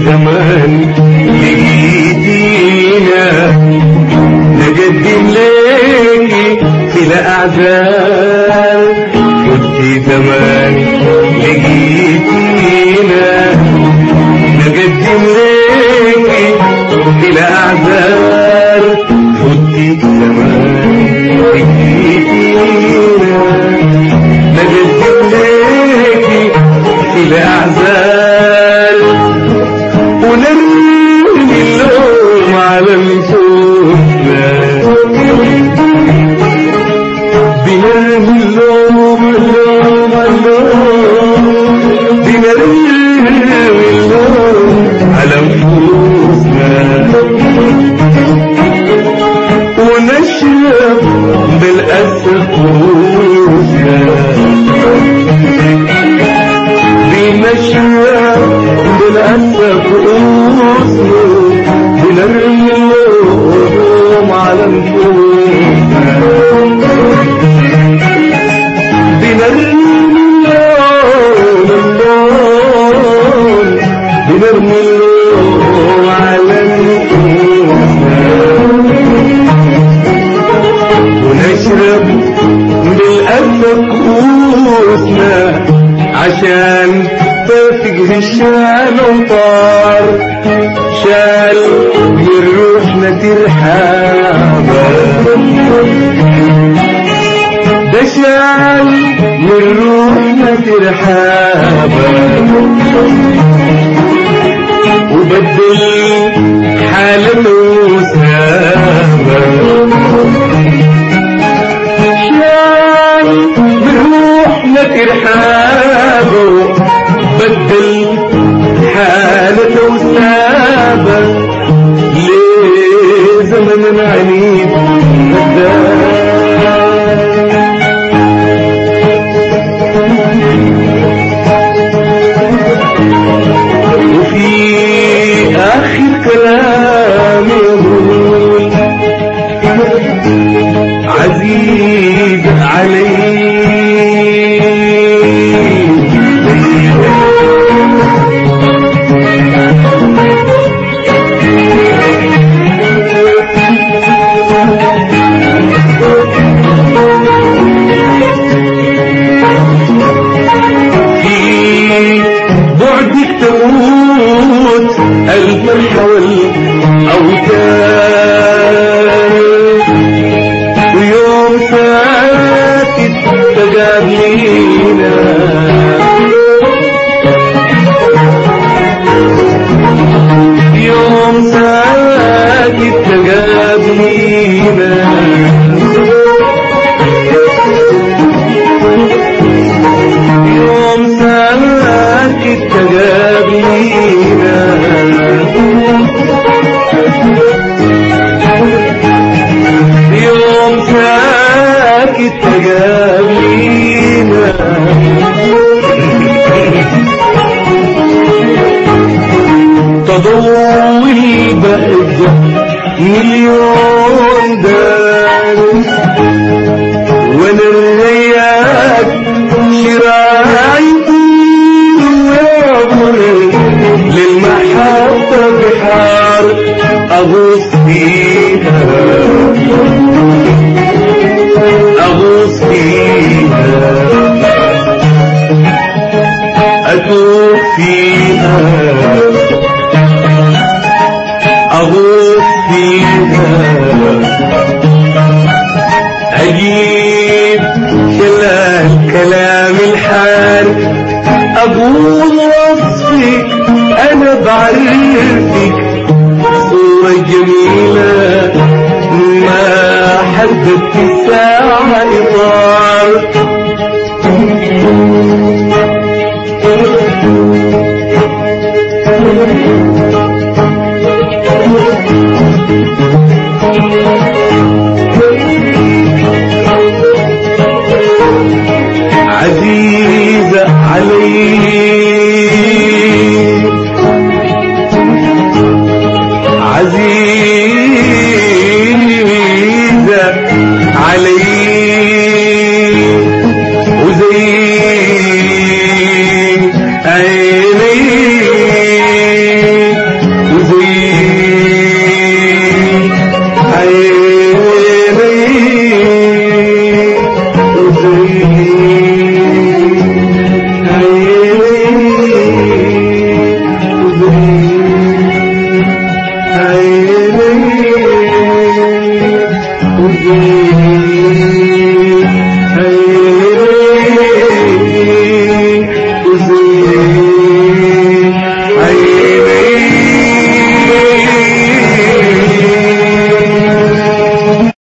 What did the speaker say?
زمان لقيتينا نقدم ليكي في الأعزال فتي زمان لقيتينا نقدم ليكي في الأعزال فتي زمان لقيتينا نقدم ليكي في الأعزال ونرمي اللوم على نفوسنا بنرمي اللوم بنرمي اللوم على نفوسنا ونشرب بالأسف كؤوسنا بنشرب بالأسف كؤوسنا بنرمي اللوم على نفوسنا بنرمي اللوم على نفوسنا ونشرب بالأسف كؤوسنا عشان تفقه الشال وطار شال من روحنا ترحابا ده شال من روحنا ترحابا وبدل حالته وسابا شال من روحنا ترحابا بدل حالته وسابا ليه زمن عنيد وفي آخر كلام يقول عزيز علي تموت الفرح والأوتار ويوم ساكت تقابلينا يوم ساكت تقابلينا يوم ساكت تقابلينا يوم ساكت تقابلينا تضوي البهجة مليون دارس وانا الرياض شرايطي للمحطة بحار أغوص فيها أغوص فيها أتوه فيها أغوص فيها أجيب خلال كلام الحال أقول وصفك أنا بعرفك صورة جميلة ما حددت الساعة إطار عزيزة علي عزيزة علي وزي عيني عيني